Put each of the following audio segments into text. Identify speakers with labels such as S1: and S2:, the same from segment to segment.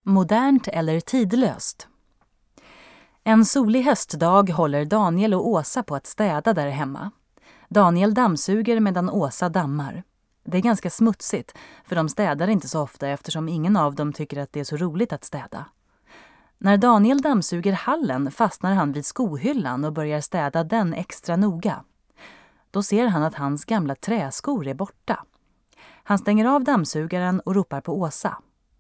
S1: Modernt eller tidlöst? En solig höstdag håller Daniel och Åsa på att städa där hemma. Daniel dammsuger medan Åsa dammar. Det är ganska smutsigt, för de städar inte så ofta eftersom ingen av dem tycker att det är så roligt att städa. När Daniel dammsuger hallen fastnar han vid skohyllan och börjar städa den extra noga. Då ser han att hans gamla träskor är borta. Han stänger av dammsugaren och ropar på Åsa.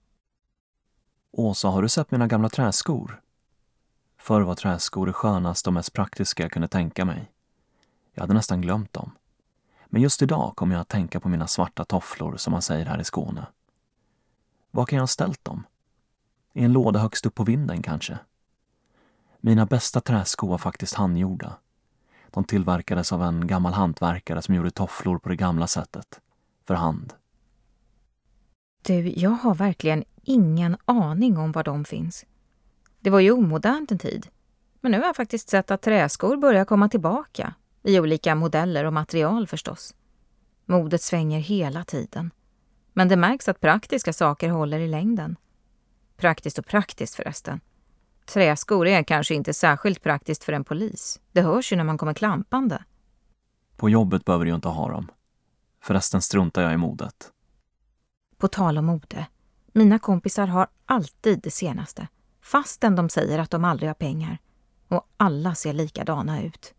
S2: Åsa, har du sett mina gamla träskor? Förr var träskor det skönaste och mest praktiska jag kunde tänka mig. Jag hade nästan glömt dem. Men just idag kommer jag att tänka på mina svarta tofflor som man säger här i Skåne. Var kan jag ha ställt dem? I en låda högst upp på vinden kanske? Mina bästa träskor var faktiskt handgjorda. De tillverkades av en gammal hantverkare som gjorde tofflor på det gamla sättet. För hand.
S3: Du, jag har verkligen ingen aning om var de finns. Det var ju omodernt en tid. Men nu har jag faktiskt sett att träskor börjar komma tillbaka. I olika modeller och material förstås. Modet svänger hela tiden. Men det märks att praktiska saker håller i längden. Praktiskt och praktiskt förresten. Träskor är kanske inte särskilt praktiskt för en polis. Det hörs ju när man kommer klampande.
S2: På jobbet behöver du ju inte ha dem. Förresten struntar jag i modet.
S3: På tal om mode. Mina kompisar har alltid det senaste. Fastän de säger att de aldrig har pengar. Och alla ser likadana ut.